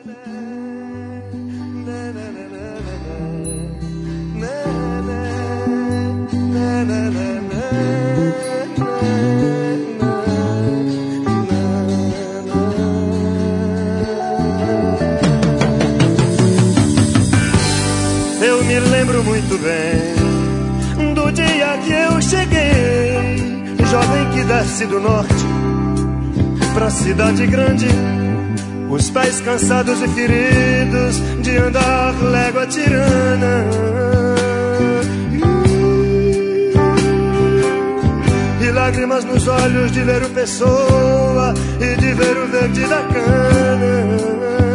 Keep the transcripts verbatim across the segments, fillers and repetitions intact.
Eu me lembro muito bem do dia que eu cheguei, jovem que desce do norte pra cidade grande, os pés cansados e feridos de andar légua tirana, e lágrimas nos olhos de ver o Pessoa e de ver o verde da cana.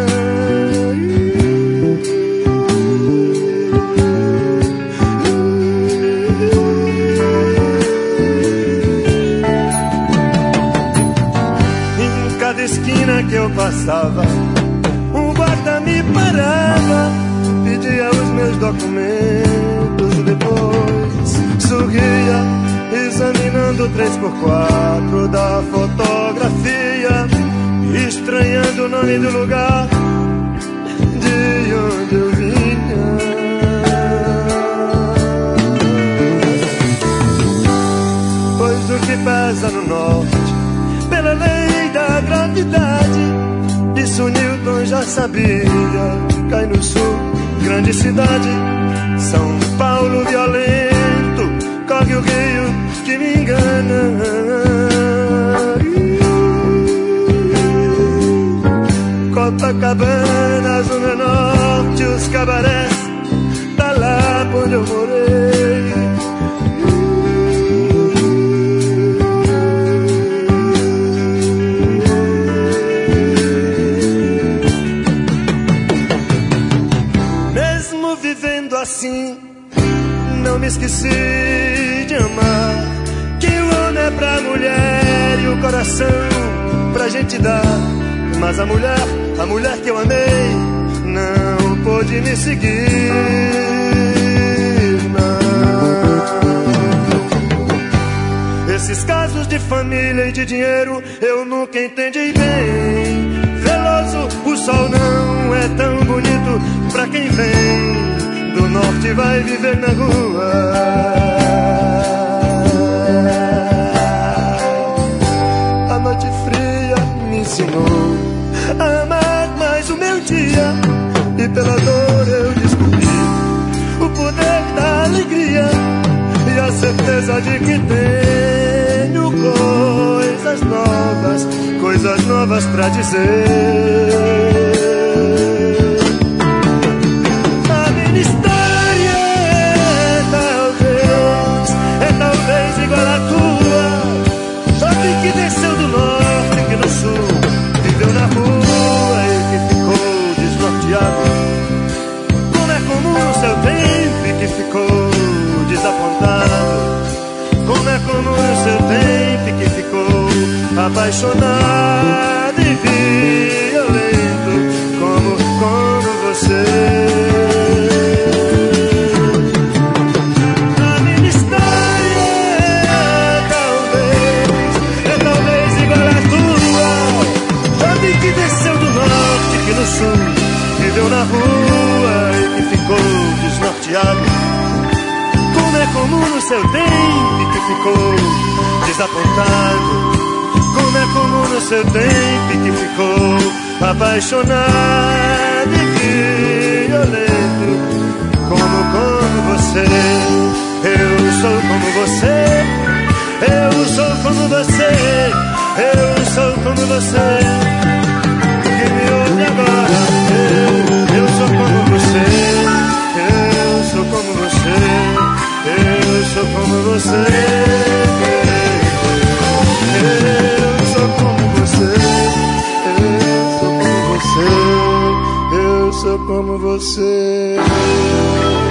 Esquina que eu passava, um guarda me parava, pedia os meus documentos, depois sorria, examinando o três por quatro da fotografia, estranhando o nome do lugar de onde eu vinha. Pois o que pesa no norte, pela lei da gravidade, isso Newton já sabia. Cai no sul, grande cidade, São Paulo violento, corre o rio que me engana. Copacabana, Zona Norte, os cabarés, tá lá onde eu morei. Assim, não me esqueci de amar, que o homem é pra mulher e o coração pra gente dar. Mas a mulher, a mulher que eu amei, não pôde me seguir, não. Esses casos de família e de dinheiro eu nunca entendi bem. Veloso, o sol não é tão bonito pra quem vem do norte, vai viver na rua. A noite fria me ensinou a amar mais o meu dia, e pela dor eu descobri o poder da alegria e a certeza de que tenho coisas novas, coisas novas pra dizer. Igual a tua, jovem que desceu do norte, que no sul viveu na rua e que ficou desnorteado. Como é comum o seu tempo e que ficou desapontado. Como é comum o seu tempo e que ficou apaixonado e violento, como, como você. Viveu na rua e que ficou desnorteado. Como é comum no seu tempo e que ficou desapontado. Como é comum no seu tempo e que ficou apaixonado e violento, como, como você. Eu sou como você, eu sou como você, eu sou como você. Que me ouve agora. Eu, eu sou como você, eu sou como você, eu sou como você, eu sou como você, eu sou como você, eu sou como você.